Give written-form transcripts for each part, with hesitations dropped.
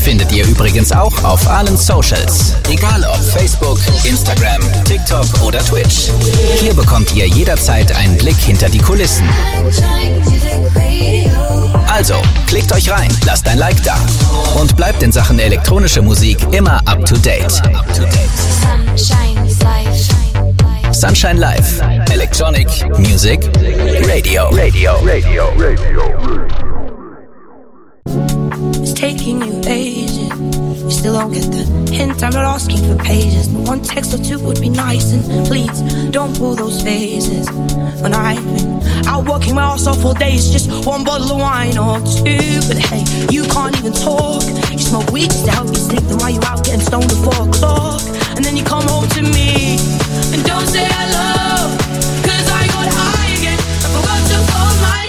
findet ihr übrigens auch auf allen Socials. Egal ob Facebook, Instagram, TikTok oder Twitch. Hier bekommt ihr jederzeit einen Blick hinter die Kulissen. Also, klickt euch rein, lasst ein Like da und bleibt in Sachen elektronische Musik immer up to date. Sunshine Live. Electronic Music Radio. It's taking you ages. You still don't get the hint. I'm not asking for pages. But one text or two would be nice. And please don't pull those phases. When I've been out working my ass off all day, it's just one bottle of wine or two. But hey, you can't even talk. You smoke weed just to help you sleep. Then why you out getting stoned at 4 o'clock? And then you come home to me and don't say hello, 'cause I got high again. I forgot to fold my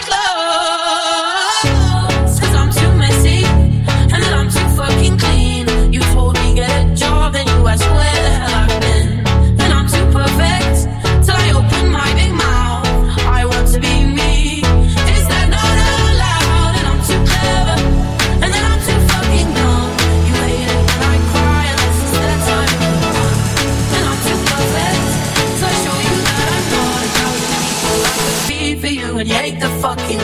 clothes. 'Cause I'm too messy and then I'm too fucking clean. You told me get a job and you asked where the hell I've been. And I'm too perfect till I open my big mouth. I want to be me. Is that not allowed? And I'm too clever and then I'm too fucking dumb. You hate it when I cry unless it's that time of the month. And I'm too perfect so I show you that I'm not a thousand people I could be for you. And you hate the fucking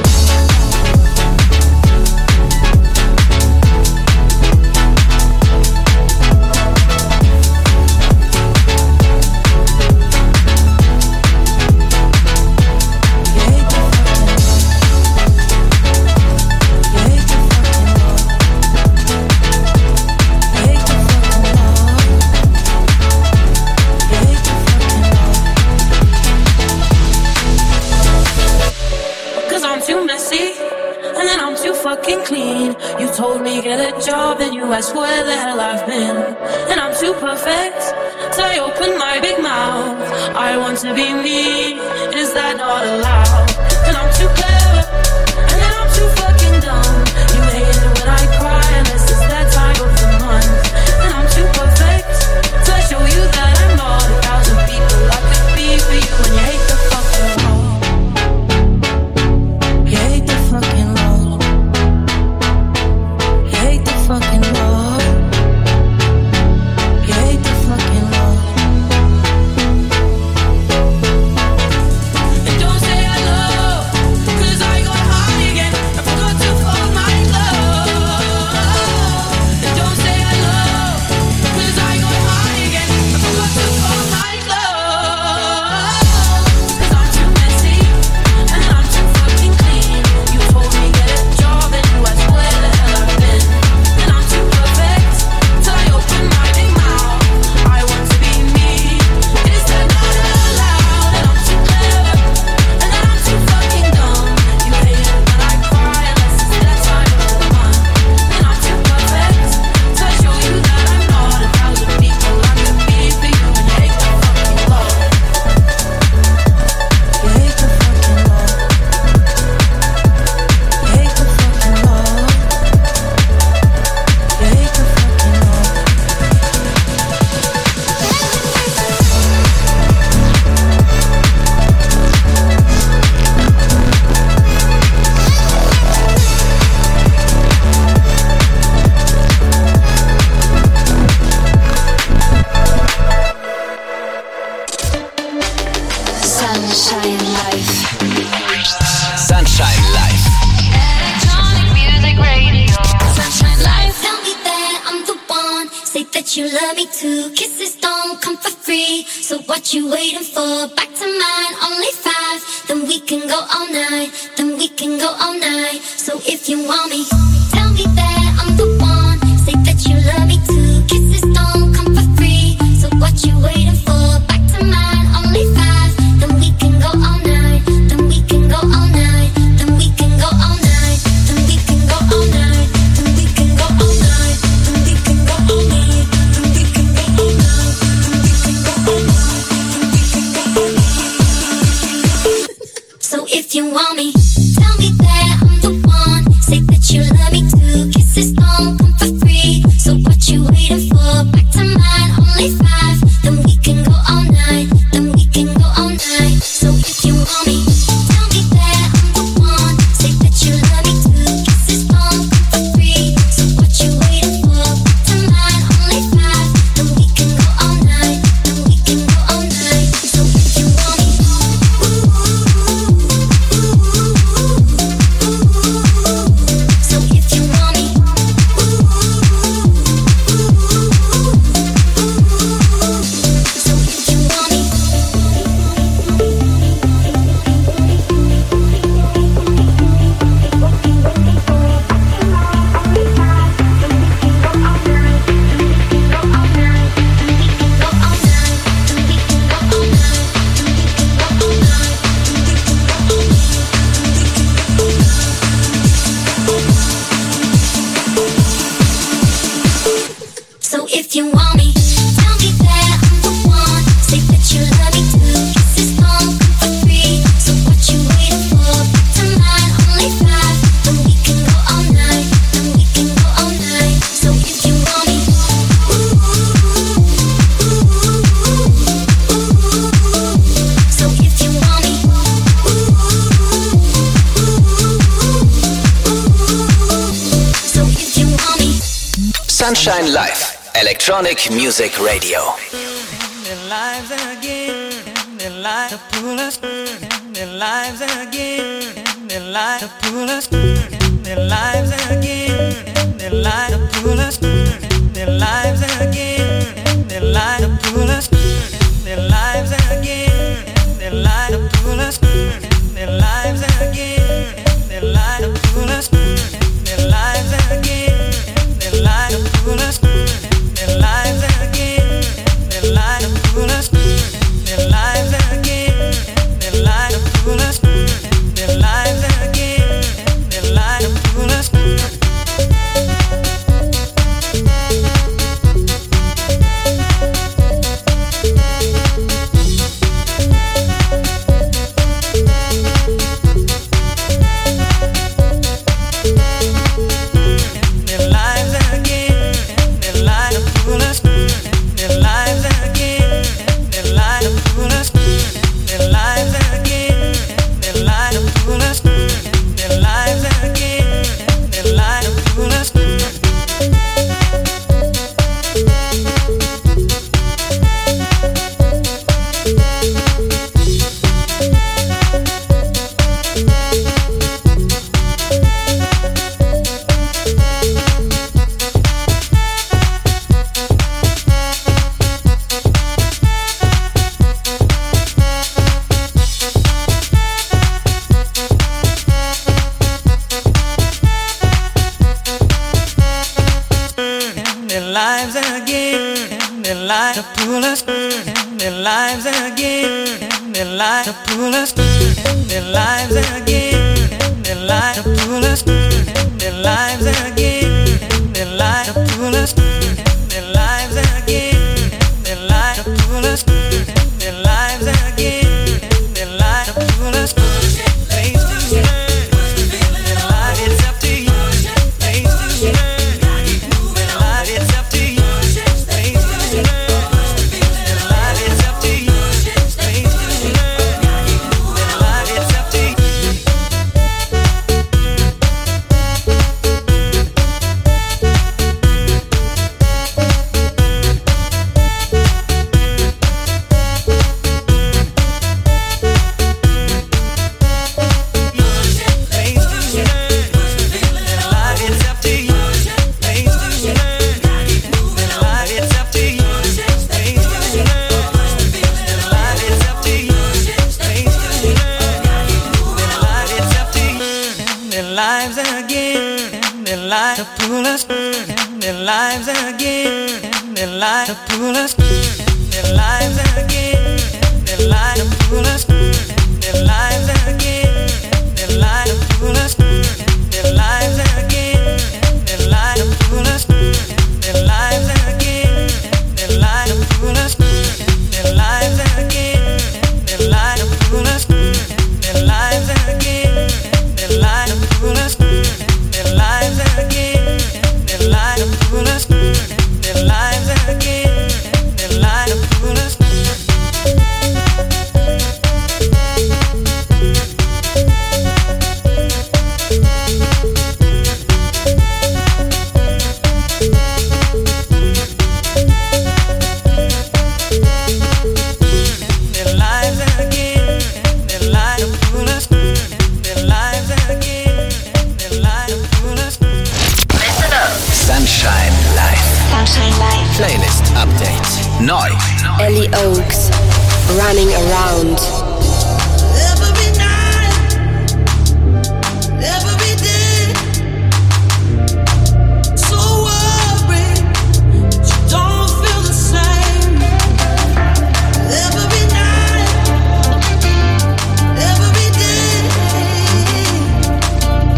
clean. You told me get a job and you asked where the hell I've been. And I'm too perfect so I open my big mouth. I want to be me. Is that not allowed? And I'm too clever and then I'm too fucking dumb. You hate it when I cry unless it's that time of the month. And I'm too perfect so I show you that I'm not a thousand people I could be for you. And you hate the fucking law. You hate the fucking law. Fucking law. You hate the fucking law. And don't say hello, 'cause I got high again. I forgot to fold my clothes. And don't say hello, 'cause I got high again. I forgot to fold my clothes. 'Cause I'm too messy and then I'm too fucking clean. You told me get a job and you asked where the hell I've been. You love me too, kisses don't come for free. So what you waiting for? Back to mine, only 5. Then we can go all night, then we can go all night. So if you want me, tell me that I'm the one. Say that you love me too, kisses don't come for free. So what you waiting for? Back to mine, only 5. Then we can go all night, then we can go all night, then we can go all night, then we can go all night, then we can go all night, then we can go all night. So if you want me, tell me that I'm the one. Say that you love me too, kisses don't come for free. So what you waiting for? Back to mine, only 5. Then we can go all night, then we can go all night. So if you want me, tell me that I'm the one. Say that you love me too, kisses don't come for free. So what you waiting for? if you want me, tell me that I'm the one. Say that you love me too. Kisses don't come for free. So what you waiting for? Back to mine, only 5. Then we can go all night. Then we can go all night. So if you want me, so if you want me, so if you want me. Sunshine Live, Electronic Music Radio. Their lives again, their lives to pull us, their lives again, their lives to pull us, their lives again, their lives to pull us, their lives again, their lives to pull us, their lives again, their lives to pull us, their lives again, their lives to pull us, their lives again, their lives to pull us, their lives again, their lives to pull us, their lives again, their lives to pull us, their lives again, their lives to pull us.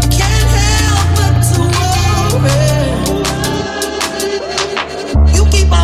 You keep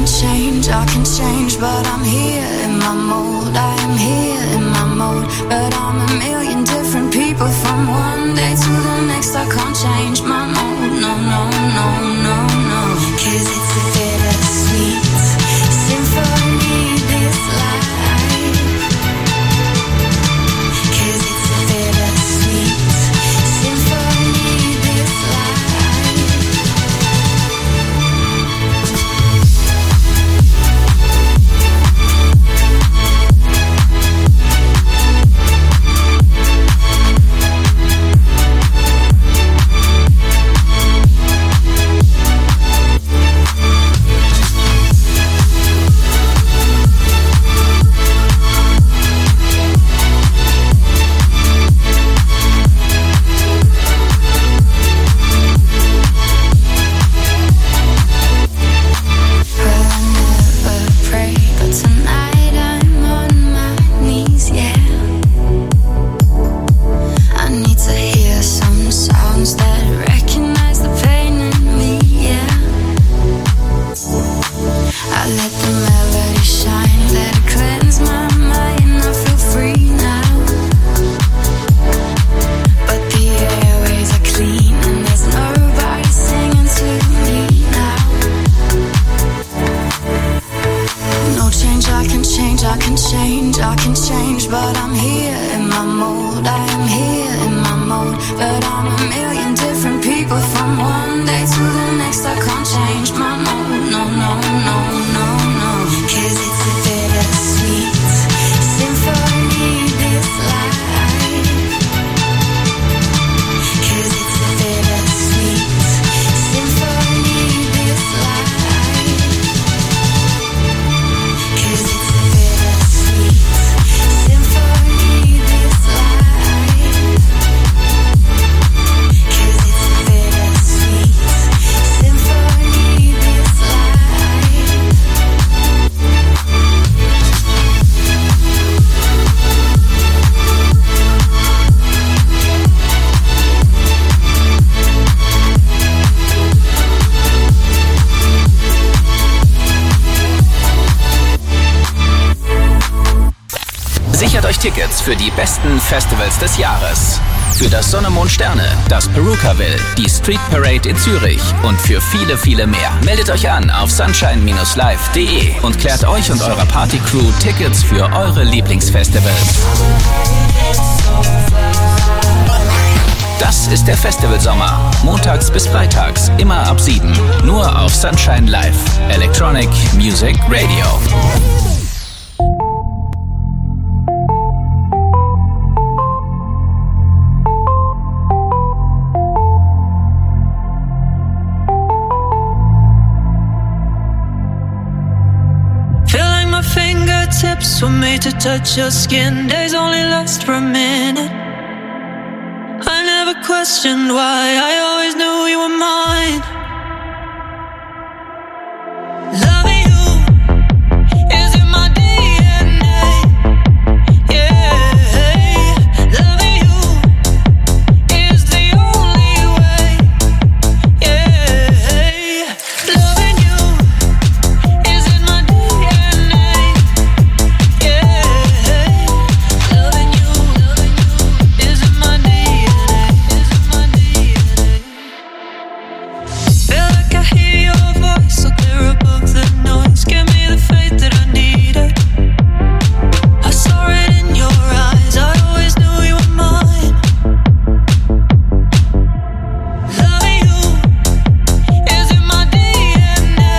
can change, but I'm here in my mode. I am here in my mode, but I'm a million different people from one day to the next. I can't change my mode, no, no, no, no, no. 'Cause it's a bittersweet symphony, this life. 'Cause it's a bittersweet symphony, this life. Tickets für die besten Festivals des Jahres. Für das Sonne, Mond, Sterne, das Perukaville, die Street Parade in Zürich und für viele, viele mehr. Meldet euch an auf sunshine-live.de und klärt euch und eurer Partycrew Tickets für eure Lieblingsfestivals. Das ist der Festivalsommer. Montags bis freitags, immer ab 7. Nur auf Sunshine Live. Electronic Music Radio. Fingertips were made to touch your skin. Days only last for a minute. I never questioned why. I always knew you were mine. Loving you is in my DNA. Yeah, loving you is the only way. Yeah, loving you is in my DNA. Loving you is in my DNA, is in my DNA. Feel like I hear your voice so clear above the noise. Give me the faith that I needed. I saw it in your eyes, I always knew you were mine. Loving you is in my DNA.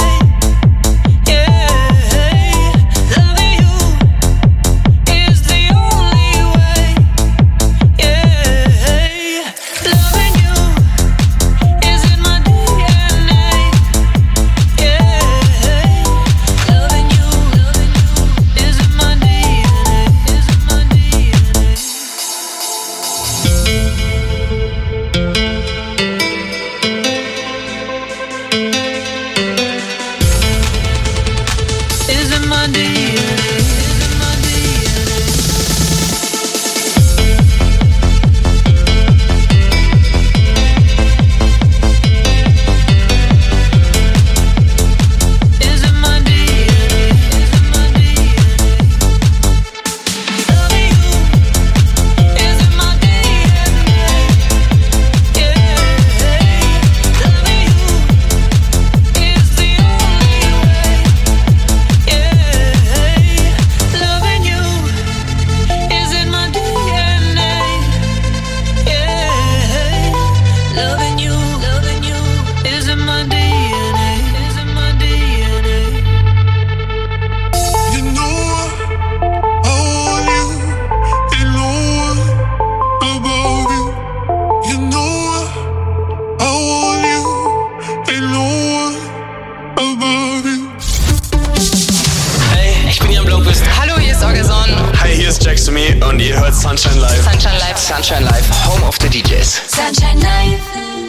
Yeah, loving you is the only way. Yeah, loving you is in my DNA. Yeah, loving you is in my DNA, is in my DNA. Is in my DNA, is in my DNA. Is in my DNA. bist. Hallo, hier ist Orgason. Hi, hier ist Jax to Me und ihr hört Sunshine Live. Sunshine Live. Sunshine Live, Home of the DJs. Sunshine Live.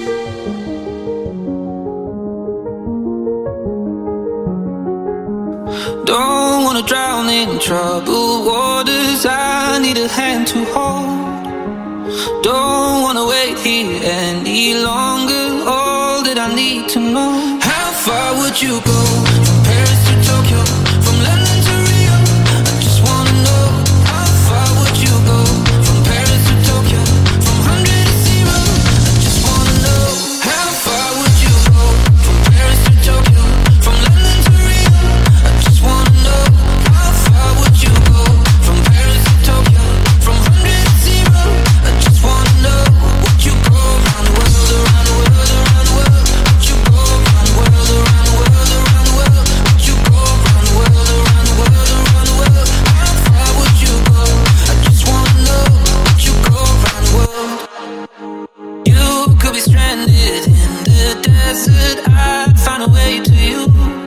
Don't wanna drown in troubled waters, I need a hand to hold. Don't wanna wait here any longer, all that I need to know. How far would you go? From Paris to Tokyo, from London to Rio, I just wanna know. How far would you go? From Paris to Tokyo, from 100 to 0, I just wanna know. How far would you go? From Paris to Tokyo, from London to Rio, I just wanna know. How far would you go? From Paris to Tokyo, from 100 to 0, I just wanna know. Would you go around the world, around the world, around the world? Would you go around the world, around the world, around the world? Would you go around the world, around the world, around the world? How far would you go? I just wanna know. Would you go around the world? You could be stranded in the desert, I'd find a way to you.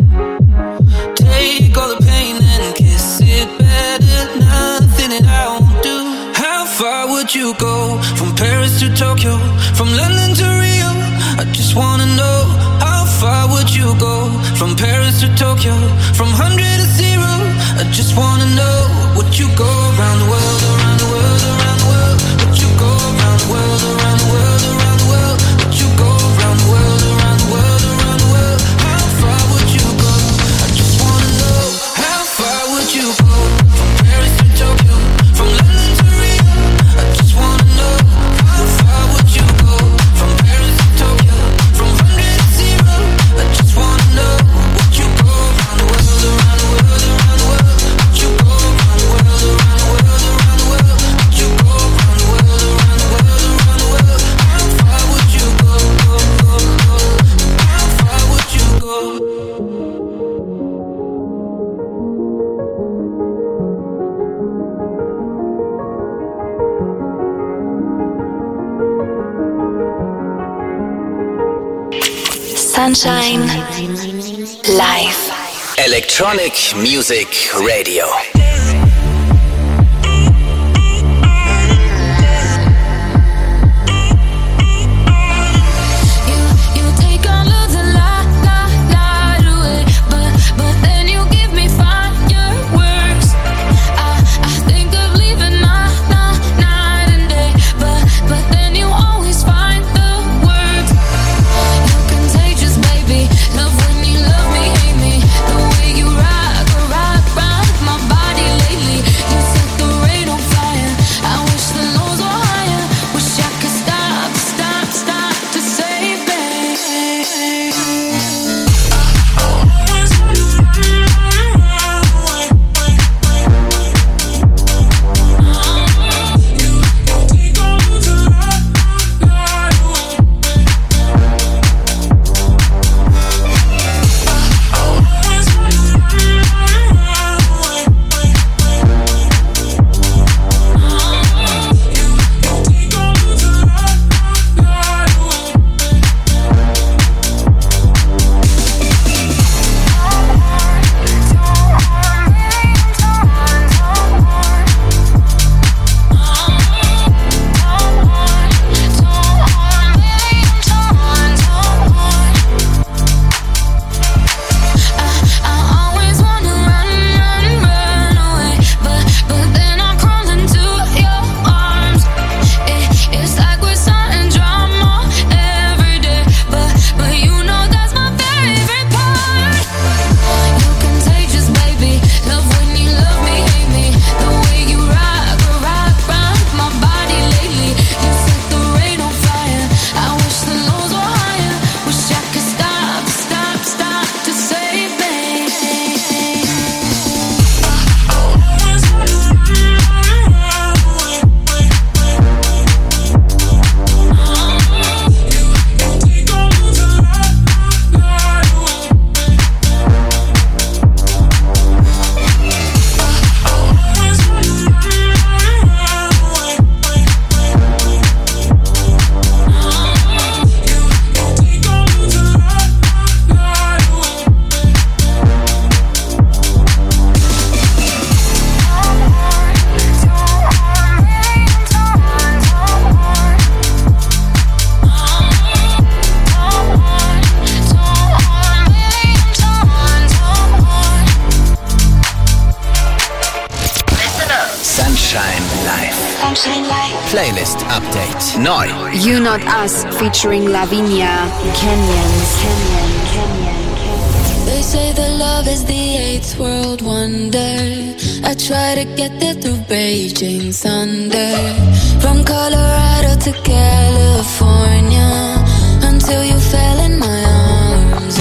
Take all the pain and kiss it better, nothing that I won't do. How far would you go? From Paris to Tokyo, from London to Rio, I just wanna know. How far would you go? From Paris to Tokyo, from 100 to 0, I just wanna know. Would you go around the world, around the world, around the world? Would you go around the world, around the world, around the world? Would you go around the world, around the world, around the world? How far would you go? I just wanna know. How far would you go? From Paris to Tokyo, from London to Rio, I just wanna know. How far would you go? From Paris to Tokyo, from 100 to 0, I just wanna know. Would you go around the world, around the world, around the world? Would you go around the world, around the world, around the world? Would you go around the world, around the world, around the world? How far would you go, go, go, go? How far would you go? Sunshine Live. Electronic Music Radio. You take all of the light away, but then you give me fireworks. I think of leaving night and day, but then you always find the words. You're contagious, baby. Love when you love me, hate me. The way you rock my body. Sunshine Life. Playlist Update. Neu. You Not Us featuring Lavinia. Kenyans. They say that love is the eighth world wonder. I try to get there through raging thunder. From Colorado to California, until you fell in my arms.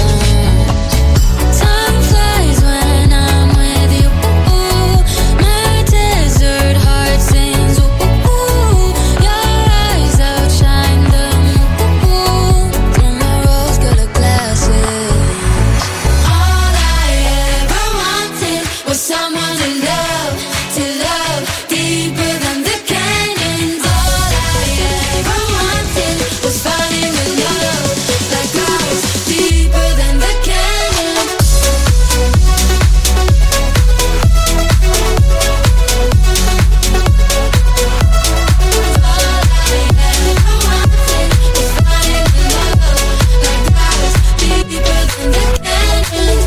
Time flies when I'm with you. My desert heart sings. Your eyes outshine them. Through my rose-colored glasses. All I ever wanted was someone to love deeper than the canyons. All I ever wanted was falling in love like ours, deeper than the canyons. All I ever wanted was falling in love like ours, deeper than the canyons.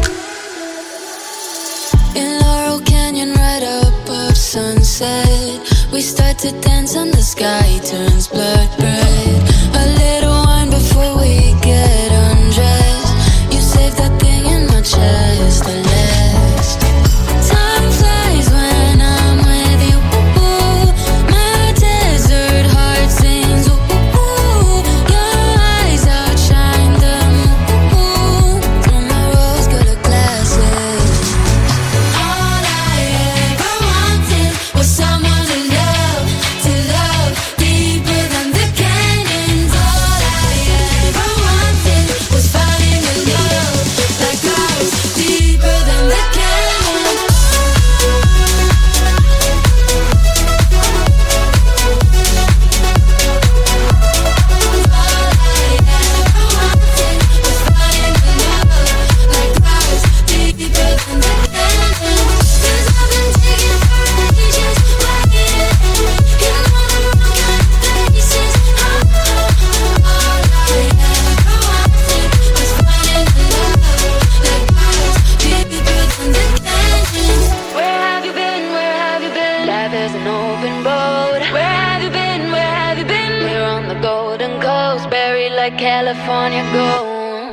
In Laurel Canyon, right above sunset, we start to dance and the sky turns blood red. A little wine before we get undressed. You save that thing in my chest, the last. Time flies when I'm with you. My desert heart sings. Your eyes outshine them. Through my rose-colored glasses. All I ever wanted was someone to love deeper than the canyons. All I ever wanted was falling in love like ours, deeper than the canyons. All I ever wanted was falling in love like ours, deeper than the canyons. 'Cause I've been taking ages waiting in all the wrong places. All I ever wanted was falling in love like ours, deeper than the canyons. Where have you been? Where have you been? Life is an open road. Where have you been? Where have you been? We're on the Golden Coast, buried like California gold.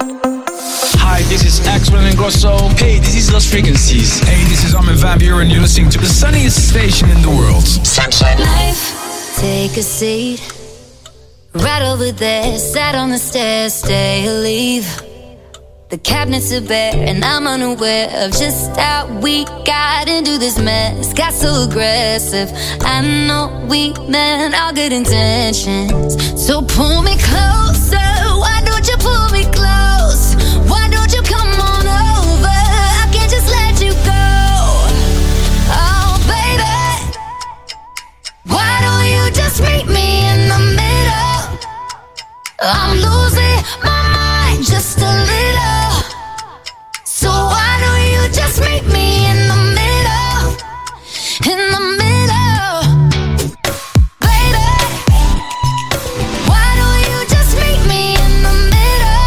Hi, this is Axel Ingrosso. Hey, this is Lost Frequencies. Hey, this is Armin van Buuren, and you're listening to the sunniest station in the world. Sunshine. Life, take a seat. Right over there, sat on the stairs, stay or leave. The cabinets are bare and I'm unaware of just how we got into this mess. Got so aggressive. I know we meant all good intentions. So pull me closer. Why don't you pull me close? Why don't you come on over? I can't just let you go. Oh, baby, why don't you just meet me in the middle? I'm losing my mind just a little. So why don't you just meet me in the middle? In the middle. Baby, why don't you just meet me in the middle?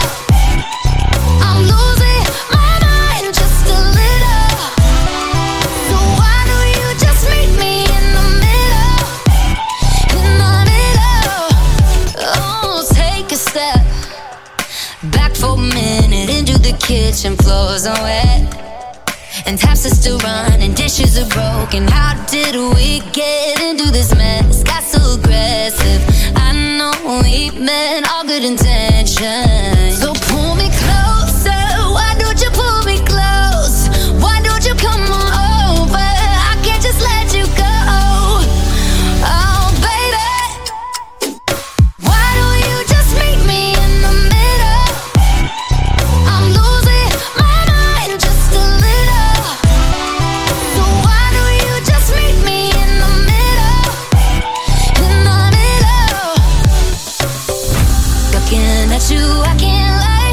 I'm losing my mind just a little. So why don't you just meet me in the middle? In the middle. Oh, take a step back for a minute into the kitchen, floors are wet, and taps are still running, dishes are broken. How did we get into this mess? Got so aggressive. I know we meant all good intentions. So pull me closer. Why don't you pull me close? Why don't you come on over? I can't just let you go. Oh, baby, why don't you just meet me in the middle? I'm losing my mind just a little. So why don't you just meet me in the middle? In the middle. Looking at you, I can't lie.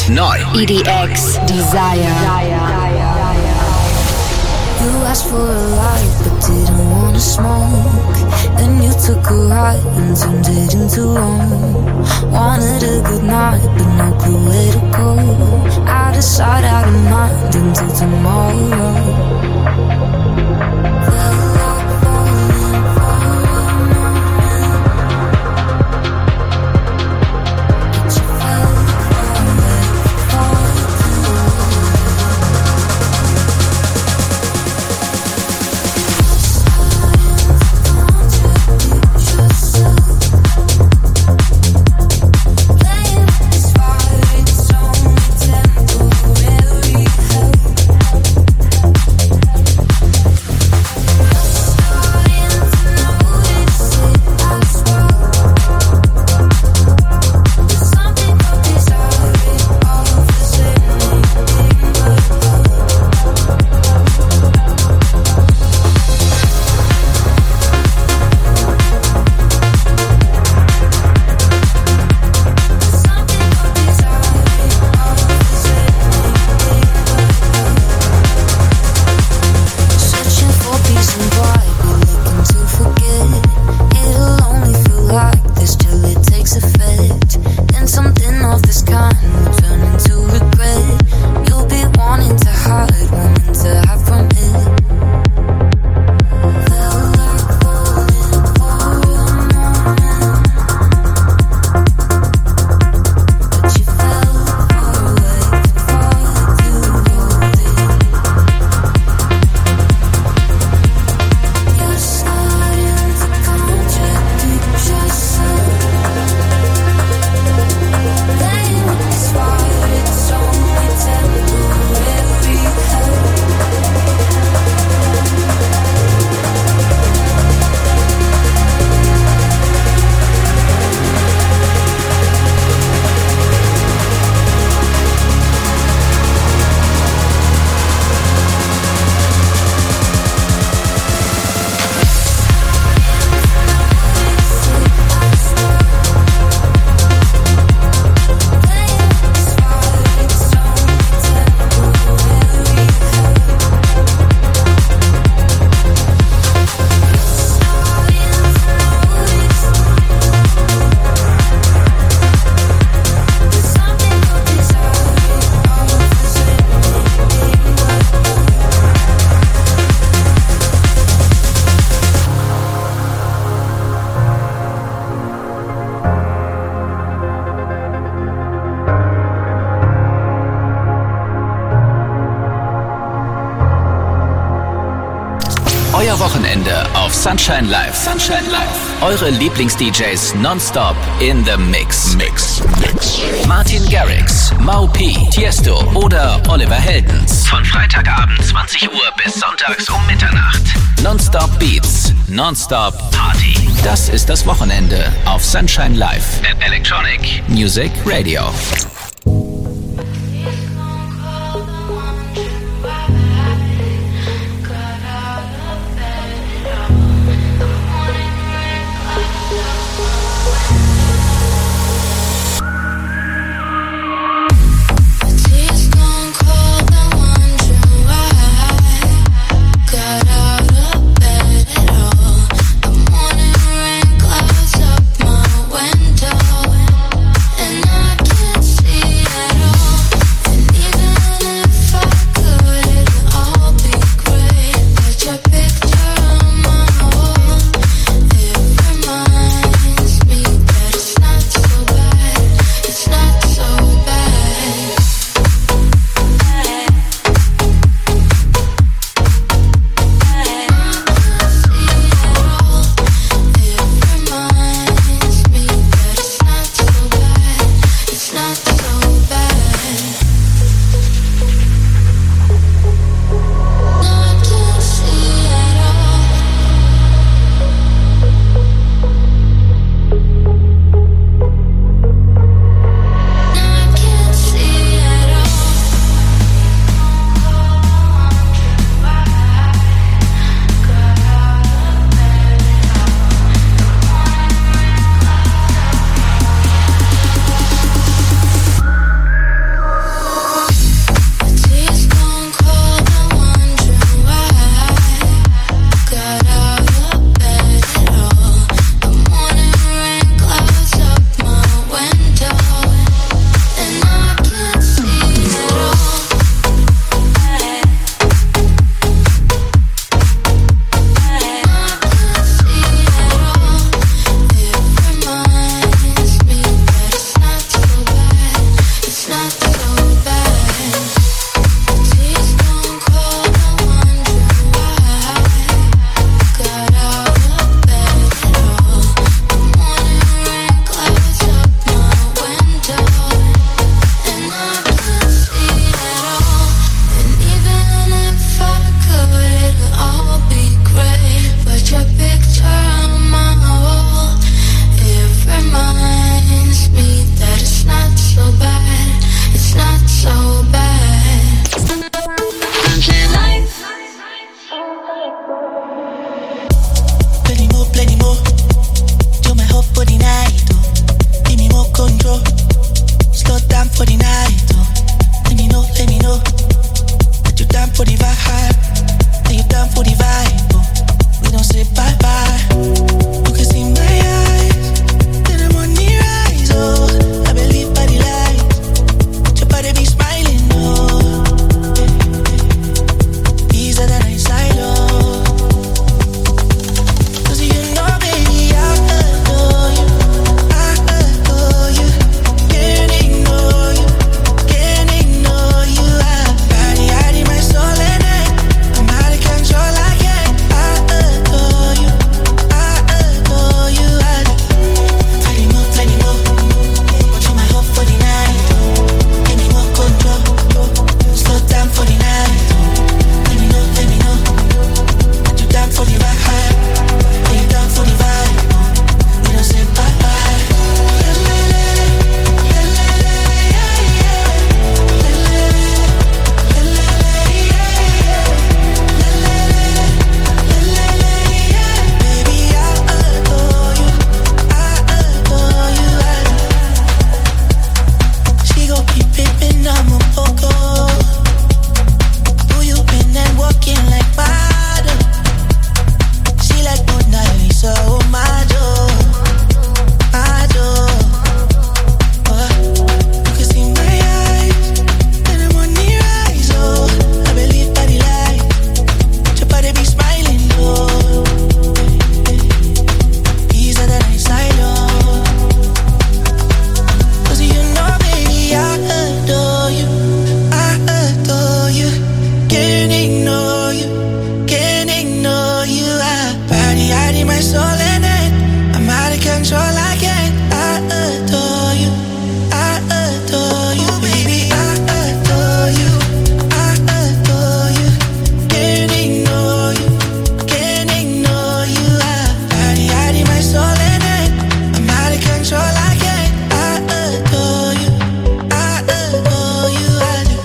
neu. EDX Desire. You asked for a light but didn't wanna smoke. Then you took a ride and turned it into Rome. Wanted a good night but no clue where to go. Out of sight, out of mind until tomorrow. Euer Wochenende auf Sunshine Live. Sunshine Live. Eure Lieblings-DJs nonstop in the Mix. Martin Garrix, Mau P, Tiesto oder Oliver Heldens. Von Freitagabend 20 Uhr bis sonntags um Mitternacht. Nonstop Beats, Nonstop Party. Das ist das Wochenende auf Sunshine Live at Electronic Music Radio. See body, my soul in it. I'm out of control, I can't. I adore you, I adore you, baby, I adore you, I adore you. Can't ignore you, can't ignore you. Body, my soul in it. I'm out of control, I can't. I adore you, I adore you, I do.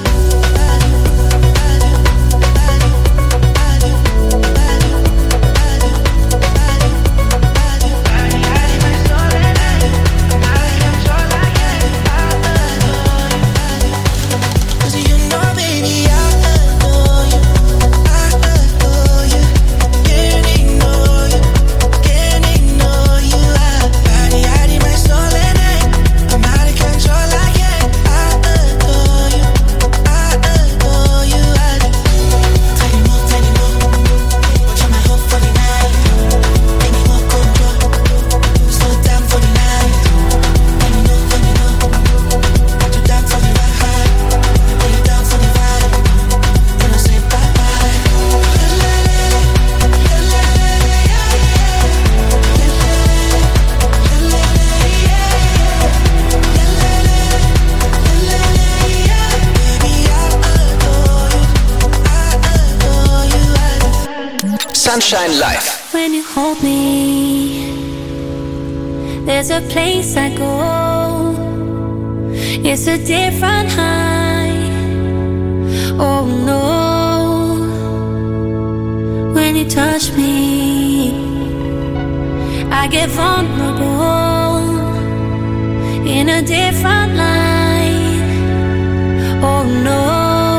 Sunshine Live. When you hold me, there's a place I go. It's a different high. Oh no. When you touch me, I get vulnerable in a different light. Oh no.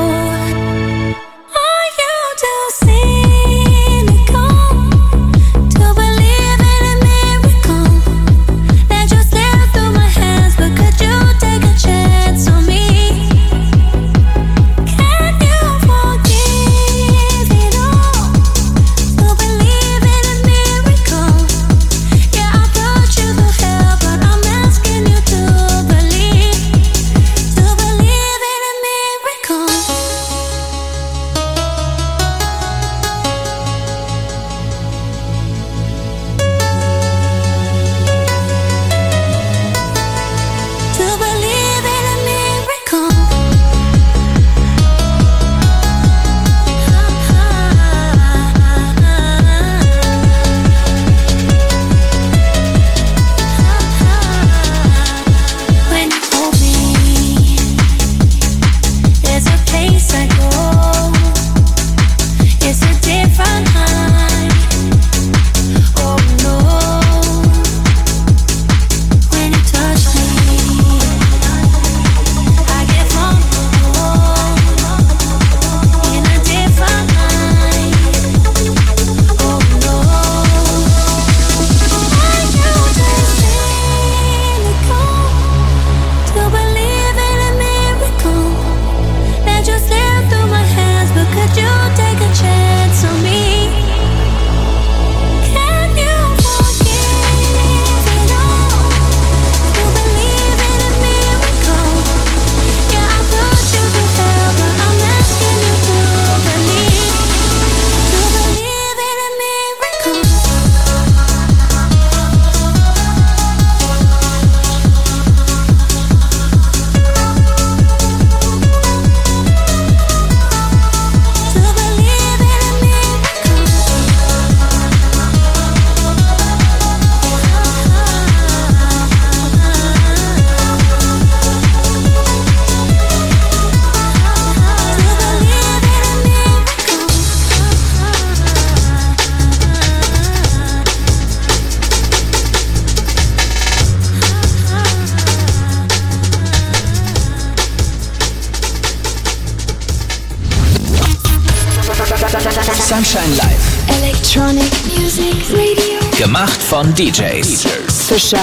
Sunshine Live. Electronic Music Radio. Gemacht von DJs. Fischer.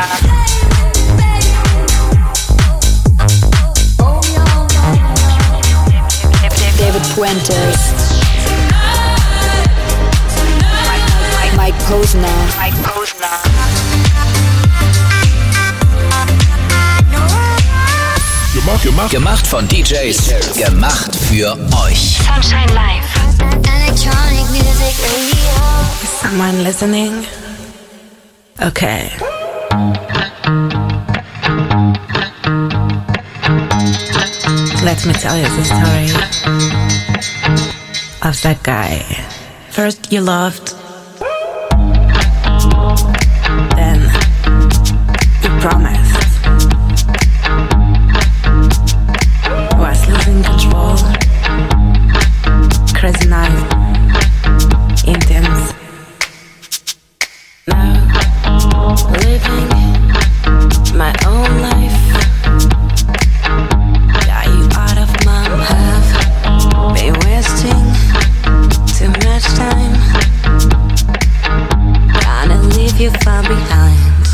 David Puentes. Mike Posner. Gemacht von DJs. Gemacht für euch. Sunshine Live. Electronic Music Radio. Someone listening? Okay. Let me tell you the story of that guy. First you loved, then you promised, was losing control, crazy night, intense. Now living my own life. Got you out of my life. Been wasting too much time. Gonna leave you far behind.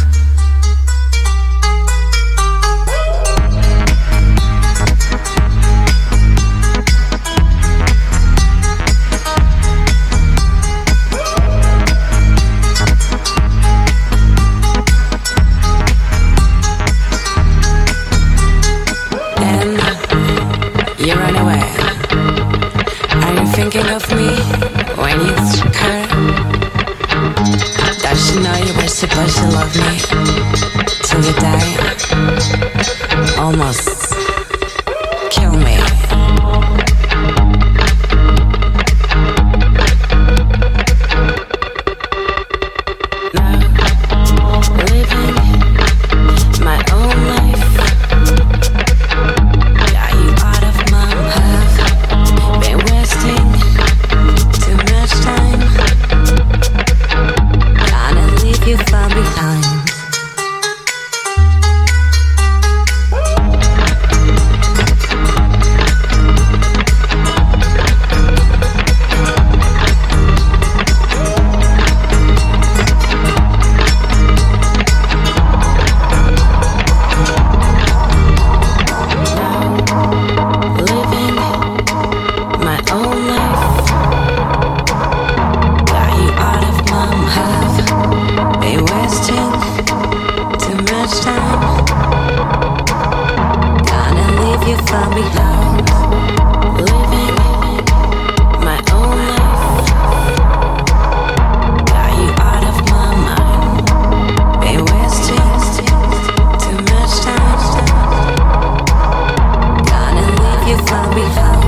You run away. Are you thinking of me when you her? Does she know you were supposed to love me till you die? Almost kill me. Now living my own life. You far behind. Living my own life. Got you out of my life. Been wasting too much time. Gonna leave you far behind. Living my own life. Got you out of my mind. Been wasting too much time. Gonna leave you far behind.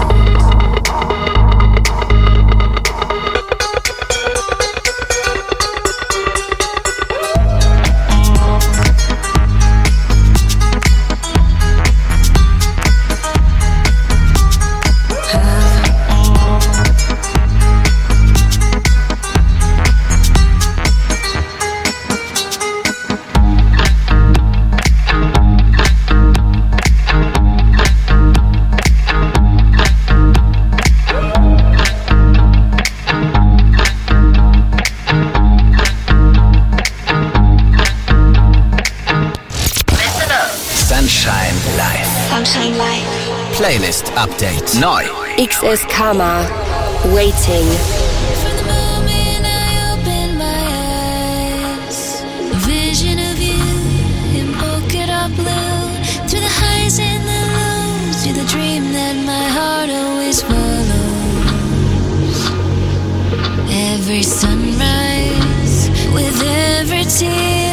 Playlist Update neu. XS Karma, Waiting. From the moment I opened my eyes, a vision of you in polka dot blue, through the highs and the lows, to the dream that my heart always follows. Every sunrise, with every tear.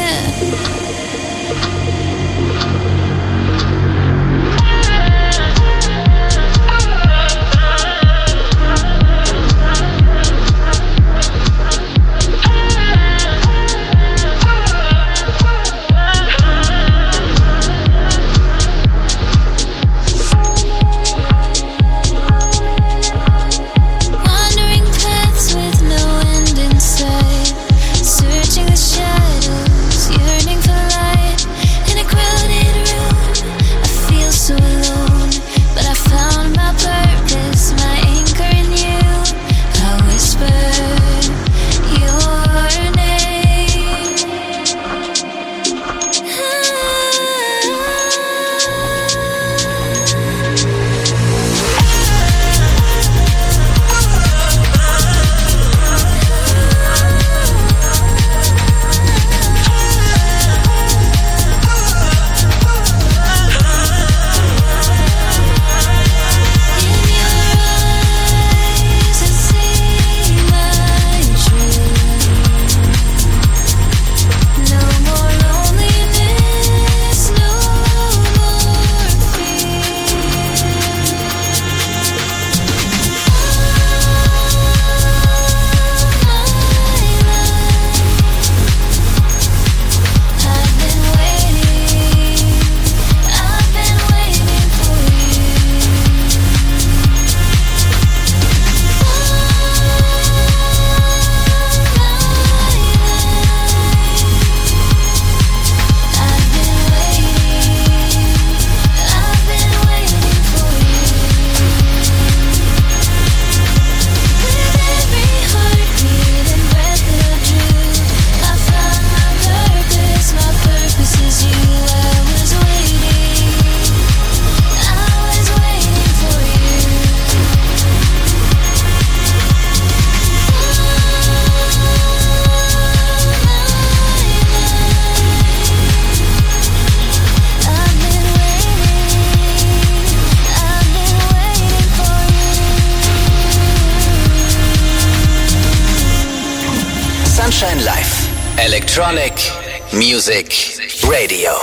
Sunshine Live. Electronic Music Radio.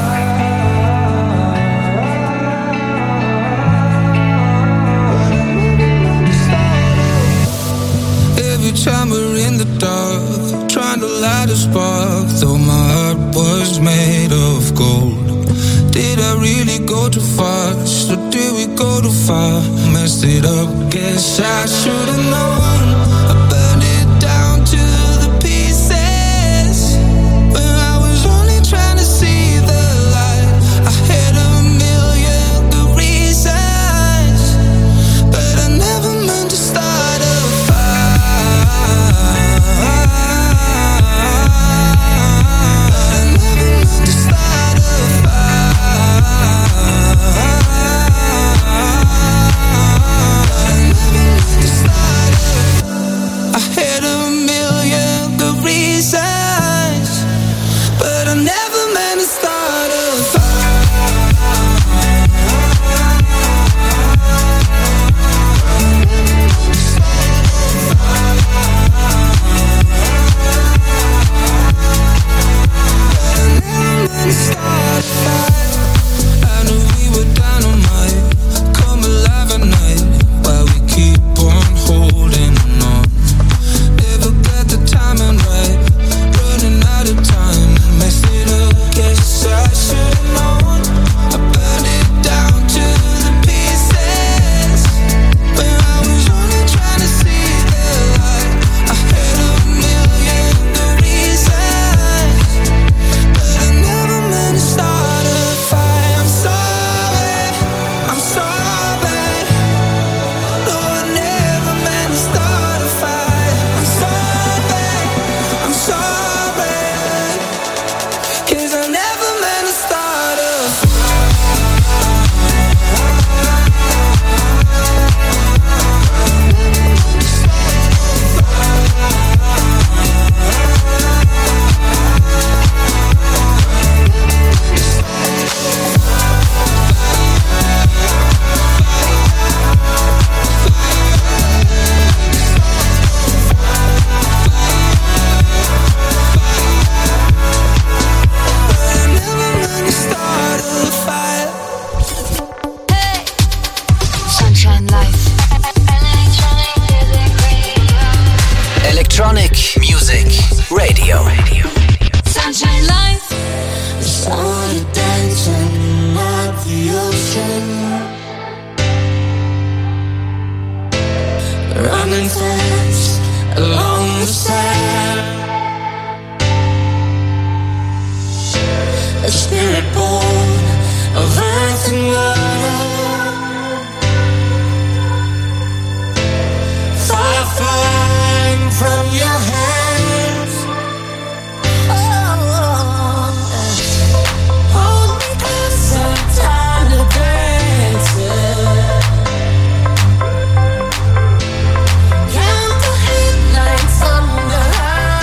Every time we're in the dark, trying to light a spark, though my heart was made of gold. Did I really go too fast, or did we go too far? Messed it up, guess I should've known. I burned it down to the pieces, when I was only trying to see the light. I had a million good reasons, but I never meant to start a Count the headlights on the high.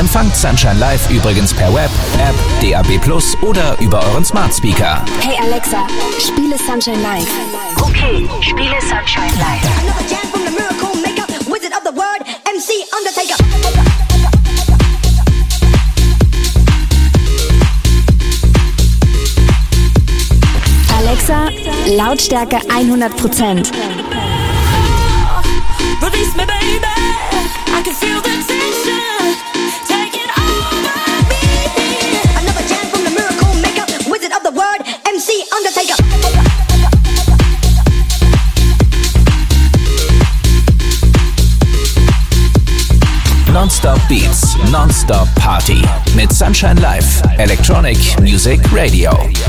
Empfangt Sunshine Live übrigens per Web, App, DAB+ oder über euren Smart Speaker. Hey Alexa, spiele Sunshine Live. Okay, spiele Sunshine Live. Another jam from the miracle maker, wizard of the word, MC Undertaker. Alexa, Lautstärke 100%. Release me, baby. I can feel the tension taking over me. Another jam from the miracle maker, wizard of the word, MC Undertaker. Non-Stop Beats, Non-Stop Party mit Sunshine Live, Electronic Music Radio.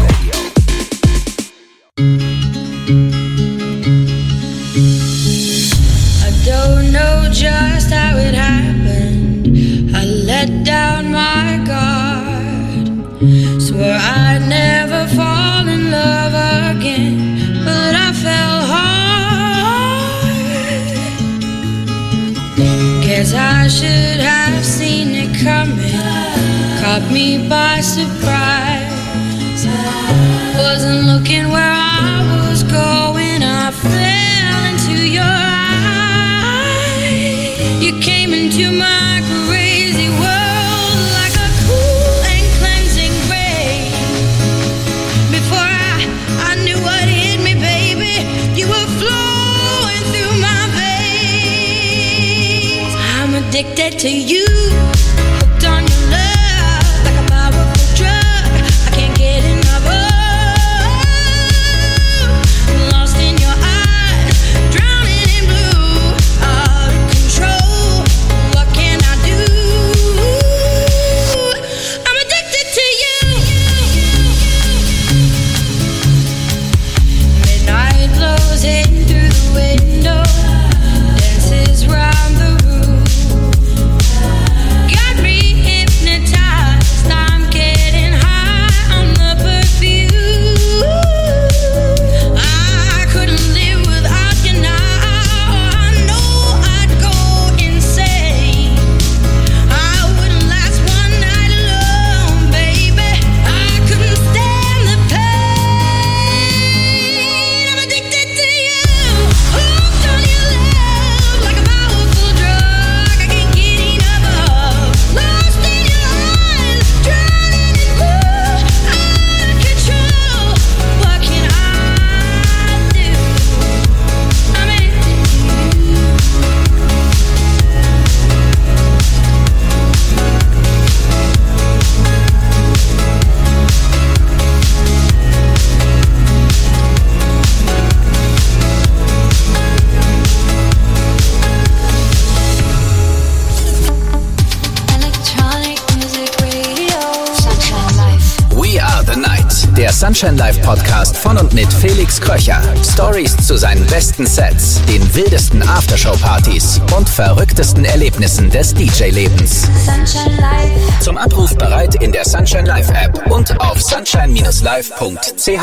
I don't know just how it happened. I let down my guard. Swore I'd never fall in love again, but I fell hard. Guess I should have seen it coming. Caught me by surprise. Wasn't looking where I was going. I fell into your eyes. You came into my crazy world like a cool and cleansing rain. Before I knew what hit me, baby, you were flowing through my veins. I'm addicted to you, hooked on your love like a powerful drug. I can't get enough of. Lost in your eyes, drowning in blue, out of control. What can I do? I'm addicted to you. Midnight blows in through the window, dances round the room. Got me hypnotized. I'm getting high on the perfume. I couldn't live without you now. I know I'd go insane. I wouldn't last one night alone, baby. I couldn't stand the pain. I'm addicted to you, hooked on your love like a powerful drug. I can't get enough of. Lost in your eyes, drowning in blue, out of control. What can I do? I'm addicted to you. Electronic music radio. Sunshine Live. We Are the Night, der Sunshine Live Podcast von und mit Felix Kröcher. Stories zu seinen besten Sets, den wildesten Aftershow-Partys und verrücktesten Erlebnissen des DJ-Lebens. Sunshine Live. Zum Abruf bereit in der Sunshine Live App und auf sunshine-live.ch.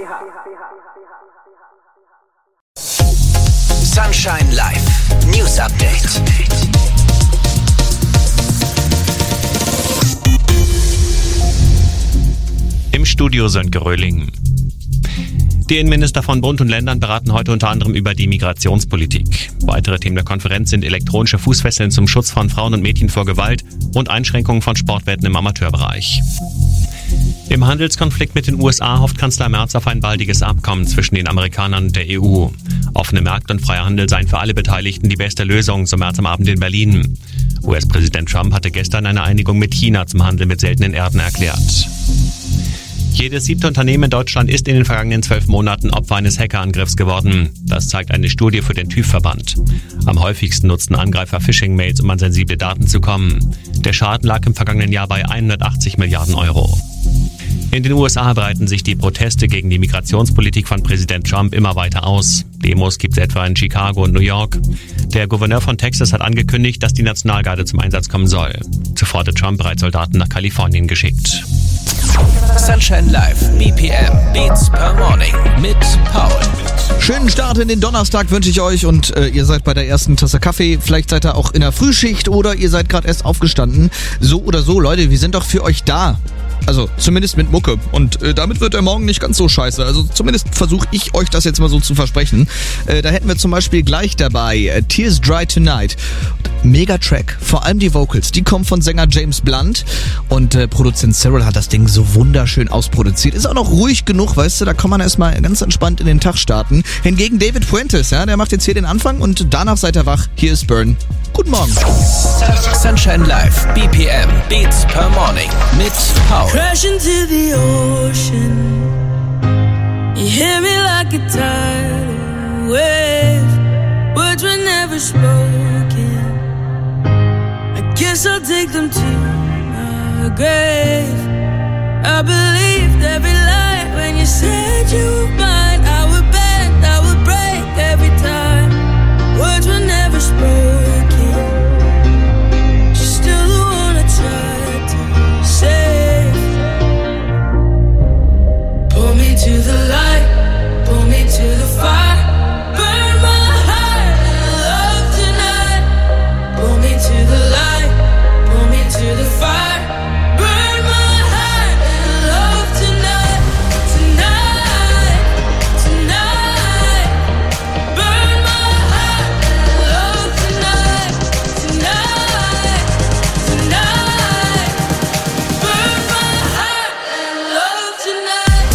Sunshine Live News Update. Im Studio Sönke Röhling. Die Innenminister von Bund und Ländern beraten heute unter anderem über die Migrationspolitik. Weitere Themen der Konferenz sind elektronische Fußfesseln zum Schutz von Frauen und Mädchen vor Gewalt und Einschränkungen von Sportwetten im Amateurbereich. Im Handelskonflikt mit den USA hofft Kanzler Merz auf ein baldiges Abkommen zwischen den Amerikanern und der EU. Offene Märkte und freier Handel seien für alle Beteiligten die beste Lösung, so Merz am Abend in Berlin. US-Präsident Trump hatte gestern eine Einigung mit China zum Handel mit seltenen Erden erklärt. Jedes 7. Unternehmen in Deutschland ist in den vergangenen 12 Monaten Opfer eines Hackerangriffs geworden. Das zeigt eine Studie für den TÜV-Verband. Am häufigsten nutzten Angreifer Phishing-Mails, um an sensible Daten zu kommen. Der Schaden lag im vergangenen Jahr bei 180 Milliarden Euro. In den USA breiten sich die Proteste gegen die Migrationspolitik von Präsident Trump immer weiter aus. Demos gibt es etwa in Chicago und New York. Der Gouverneur von Texas hat angekündigt, dass die Nationalgarde zum Einsatz kommen soll. Zuvor hatte Trump bereits Soldaten nach Kalifornien geschickt. Sunshine Live, BPM, Beats per Morning mit Paul. Schönen Start in den Donnerstag wünsche ich euch und ihr seid bei der ersten Tasse Kaffee, vielleicht seid ihr auch in der Frühschicht oder ihr seid gerade erst aufgestanden. So oder so, Leute, wir sind doch für euch da. Also zumindest mit Mucke und damit wird der Morgen nicht ganz so scheiße. Also zumindest versuche ich euch das jetzt mal so zu versprechen. Da hätten wir zum Beispiel gleich dabei Tears Dry Tonight. Mega Track, vor allem die Vocals, die kommen von Sänger James Blunt und Produzent Cyril hat das Ding so wunderschön ausproduziert. Ist auch noch ruhig genug, weißt du, da kann man erstmal ganz entspannt in den Tag starten. Hingegen David Fuentes, ja, der macht jetzt hier den Anfang und danach seid ihr wach. Hier ist Burn. Guten Morgen. Sunshine Live, BPM, Beats per Morning mit Paul. Crash into the ocean. You hear me like a tidal wave. Words were never spoken. I guess I'll take them to my grave. I believed every lie when you said you were mine. I would bend, I would break every time. Words were never spoken. She's still the one I tried to save. Pull me to the light, pull me to the fire. Burn my heart and love tonight. Pull me to the light, pull me to the fire. Burn my heart and love tonight. Tonight, tonight. Burn my heart and love tonight. Tonight, tonight. Burn my heart and love tonight.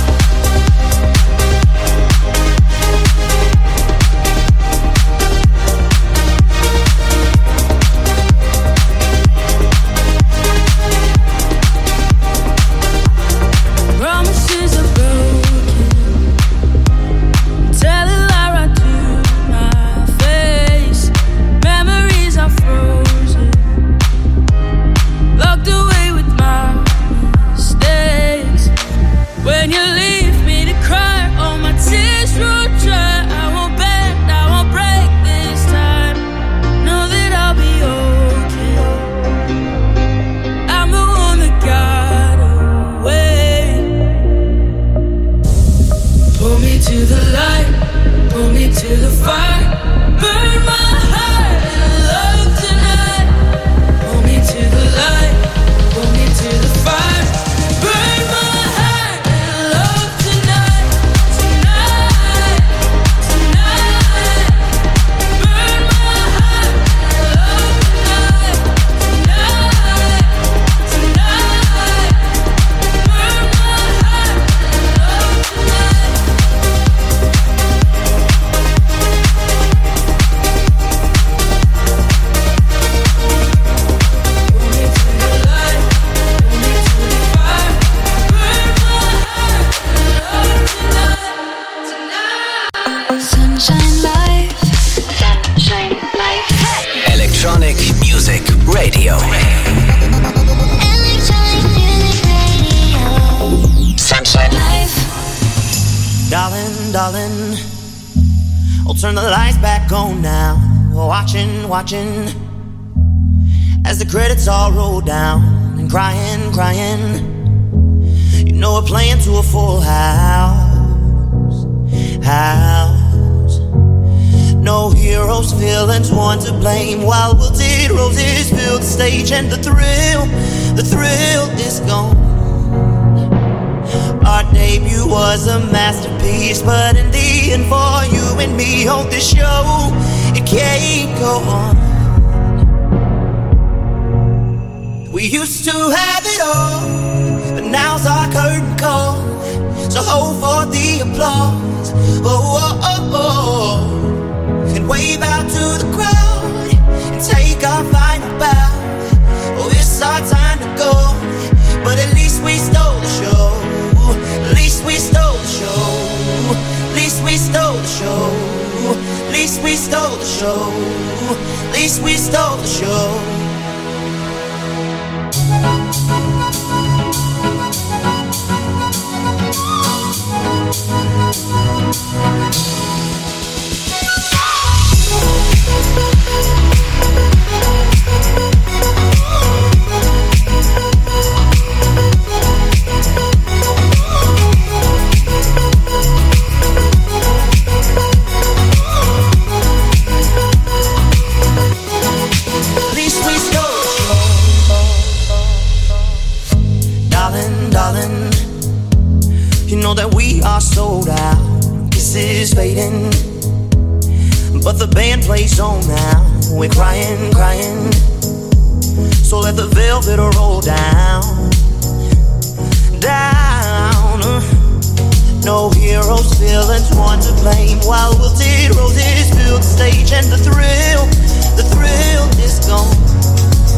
Promises are broken. Tell a lie right to my face. Memories are frozen. Locked away with my mistakes. When you leave me to cry, all my tears will dry. I won't bend, I won't break this time. Know that I'll be okay. I'm the one that got away. Pull me to the light, pull me to the fire. Burn my heart and love tonight. Pull me to the light, pull me to the fire. Burn my heart and love tonight. Tonight, tonight. Burn my heart and love tonight. Tonight, tonight. Burn my heart and love tonight. Sunshine Life. Sunshine Life. Electronic Music Radio. Sunshine Life. Darling, darling, I'll turn the lights back on now. Watching, watching, as the credits all roll down. And crying, crying, you know we're playing to a full house. No heroes, villains, one to blame. While wilted roses fill the stage, and the thrill is gone. Our debut was a masterpiece, but in the end, for you and me on this show, it can't go on. We used to have it all, but now's our curtain call. So hold for the applause, oh, oh, oh, oh. And wave out to the crowd, and take our final bow. Oh, it's our time to go, but at least we stole the show. At least we stole the show. At least we stole the show. At least we stole the show. At least we stole the show. sold out, kisses fading, but the band plays on now. We're crying, crying, so let the velvet roll down, down. No heroes, villains, one to blame, while wilted roses fill the stage, and the thrill is gone.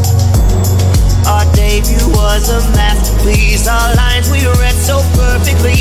Our debut was a masterpiece, our lines we read so perfectly.